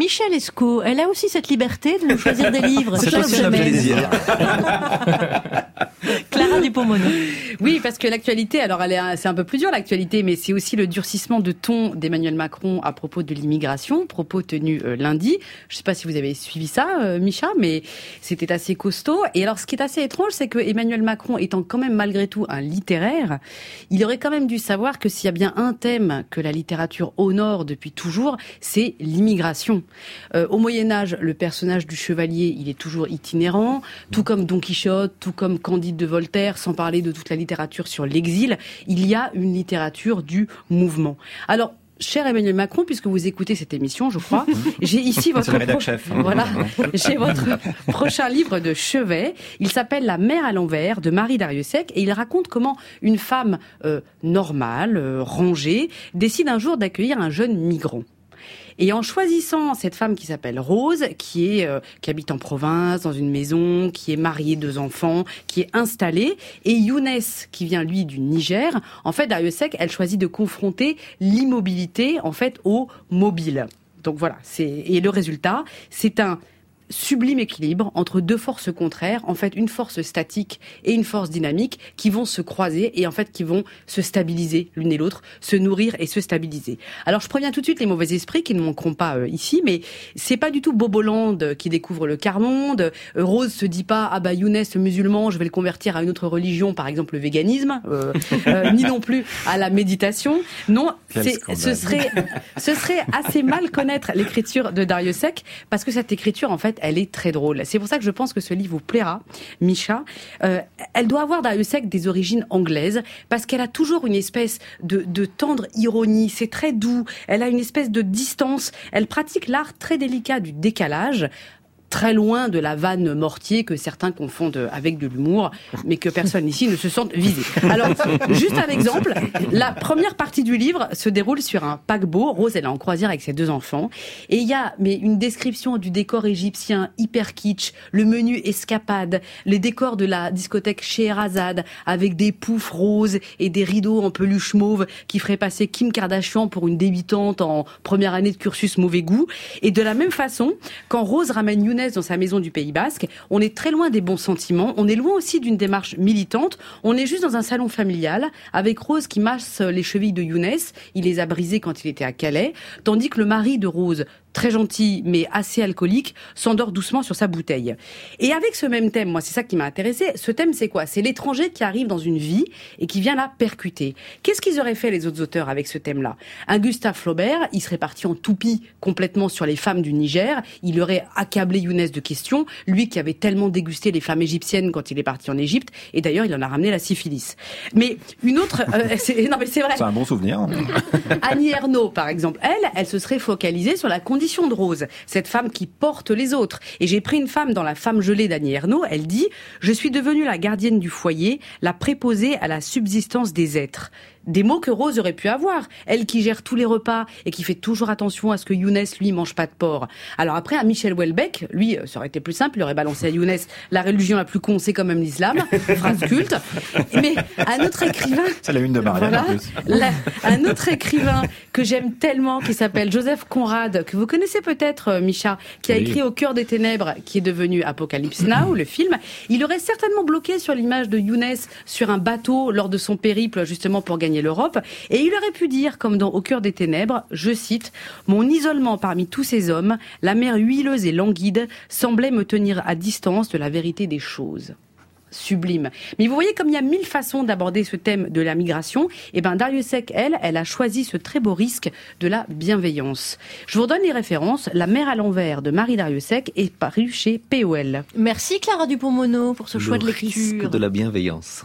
Michel Escaut, elle a aussi cette liberté de nous choisir des livres. C'est aussi un plaisir. Clara Dupont-Mono. Oui, parce que l'actualité, alors c'est un peu plus dur l'actualité, mais c'est aussi le durcissement de ton d'Emmanuel Macron à propos de l'immigration, propos tenus lundi. Je ne sais pas si vous avez suivi ça, Micha, mais c'était assez costaud. Et alors, ce qui est assez étrange, c'est que Emmanuel Macron, étant quand même malgré tout un littéraire, il aurait quand même dû savoir que s'il y a bien un thème que la littérature honore depuis toujours, c'est l'immigration. Au Moyen-Âge, le personnage du chevalier, il est toujours itinérant, tout comme Don Quichotte, tout comme Candide de Voltaire, sans parler de toute la littérature sur l'exil, il y a une littérature du mouvement. Alors, cher Emmanuel Macron, puisque vous écoutez cette émission, je crois, j'ai ici votre voilà, j'ai votre prochain livre de chevet. Il s'appelle La mer à l'envers de Marie Darrieussecq et il raconte comment une femme normale, rangée, décide un jour d'accueillir un jeune migrant. Et en choisissant cette femme qui s'appelle Rose, qui habite en province, dans une maison, qui est mariée, 2 enfants, qui est installée, et Younes, qui vient lui du Niger, en fait, Darrieussecq, elle choisit de confronter l'immobilité, en fait, au mobile. Donc voilà, et le résultat, c'est un sublime équilibre entre 2 forces contraires, en fait une force statique et une force dynamique qui vont se croiser et en fait qui vont se stabiliser l'une et l'autre, se nourrir et se stabiliser. Alors je préviens tout de suite les mauvais esprits qui ne manqueront pas ici, mais c'est pas du tout Boboland qui découvre le quart-monde. Rose se dit pas ah bah Younes musulman, je vais le convertir à une autre religion, par exemple le véganisme, ni non plus à la méditation. Non, ce serait assez mal connaître l'écriture de Darrieussecq parce que cette écriture en fait elle est très drôle. C'est pour ça que je pense que ce livre vous plaira, Micha. Elle doit avoir Darrieussecq des origines anglaises, parce qu'elle a toujours une espèce de tendre ironie. C'est très doux. Elle a une espèce de distance. Elle pratique l'art très délicat du décalage. Très loin de la vanne mortier que certains confondent avec de l'humour, mais que personne ici ne se sente visé. Alors, juste un exemple, la première partie du livre se déroule sur un paquebot. Rose, elle est en croisière avec ses 2 enfants. Et il y a une description du décor égyptien hyper kitsch, le menu escapade, les décors de la discothèque Scheherazade, avec des poufs roses et des rideaux en peluche mauve qui feraient passer Kim Kardashian pour une débutante en première année de cursus mauvais goût. Et de la même façon, quand Rose ramène Younes dans sa maison du Pays Basque, on est très loin des bons sentiments, on est loin aussi d'une démarche militante, on est juste dans un salon familial, avec Rose qui masse les chevilles de Younes, il les a brisées quand il était à Calais, tandis que le mari de Rose, très gentil mais assez alcoolique, s'endort doucement sur sa bouteille. Et avec ce même thème, moi c'est ça qui m'a intéressé, ce thème c'est quoi ? C'est l'étranger qui arrive dans une vie et qui vient la percuter. Qu'est-ce qu'ils auraient fait les autres auteurs avec ce thème-là ? Un Gustave Flaubert, il serait parti en toupie complètement sur les femmes du Niger, il aurait accablé Younes de questions, lui qui avait tellement dégusté les femmes égyptiennes quand il est parti en Égypte, et d'ailleurs il en a ramené la syphilis. Mais une autre... non mais c'est vrai. C'est un bon souvenir. Annie Ernaux par exemple, elle se serait focalisée sur la condition de Rose, cette femme qui porte les autres. Et j'ai pris une femme dans La femme gelée d'Annie Ernaux, elle dit « Je suis devenue la gardienne du foyer, la préposée à la subsistance des êtres ». Des mots que Rose aurait pu avoir, elle qui gère tous les repas et qui fait toujours attention à ce que Younes, lui, mange pas de porc. Alors après, à Michel Houellebecq, lui, ça aurait été plus simple, il aurait balancé à Younes la religion la plus con, c'est quand même l'islam, phrase culte. Mais un autre écrivain... C'est la une de Marianne, voilà, en plus. un autre écrivain que j'aime tellement, qui s'appelle Joseph Conrad, que vous connaissez peut-être, Micha, qui a écrit Au cœur des ténèbres, qui est devenu Apocalypse Now, le film. Il aurait certainement bloqué sur l'image de Younes sur un bateau lors de son périple, justement pour gagner l'Europe, et il aurait pu dire, comme dans Au cœur des ténèbres, je cite, « Mon isolement parmi tous ces hommes, la mer huileuse et languide, semblait me tenir à distance de la vérité des choses. » Sublime. Mais vous voyez, comme il y a 1000 façons d'aborder ce thème de la migration, et Darrieussecq, elle a choisi ce très beau risque de la bienveillance. Je vous redonne les références. La mer à l'envers de Marie Darrieussecq est paru chez POL. Merci Clara Dupont-Mono pour ce choix de lecture. Le risque de la bienveillance.